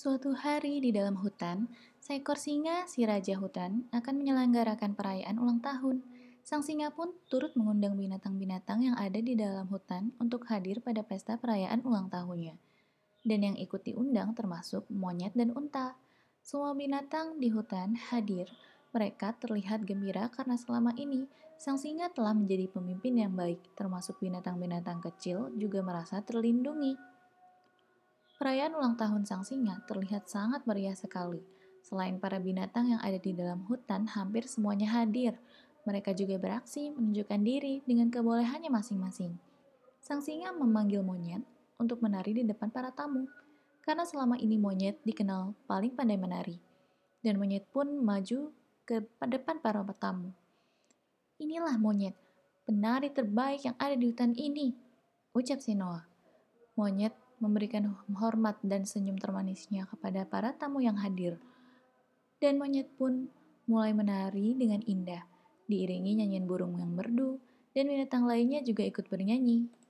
Suatu hari di dalam hutan, seekor singa, si raja hutan, akan menyelenggarakan perayaan ulang tahun. Sang singa pun turut mengundang binatang-binatang yang ada di dalam hutan untuk hadir pada pesta perayaan ulang tahunnya. Dan yang ikut diundang termasuk monyet dan unta. Semua binatang di hutan hadir. Mereka terlihat gembira karena selama ini sang singa telah menjadi pemimpin yang baik, termasuk binatang-binatang kecil juga merasa terlindungi. Perayaan ulang tahun sang singa terlihat sangat meriah sekali. Selain para binatang yang ada di dalam hutan, hampir semuanya hadir. Mereka juga beraksi menunjukkan diri dengan kebolehannya masing-masing. Sang singa memanggil monyet untuk menari di depan para tamu, karena selama ini monyet dikenal paling pandai menari. Dan monyet pun maju ke depan para tamu. Inilah monyet, penari terbaik yang ada di hutan ini, ucap si Noah. Monyet memberikan hormat dan senyum termanisnya kepada para tamu yang hadir. Dan monyet pun mulai menari dengan indah, diiringi nyanyian burung yang merdu, dan binatang lainnya juga ikut bernyanyi.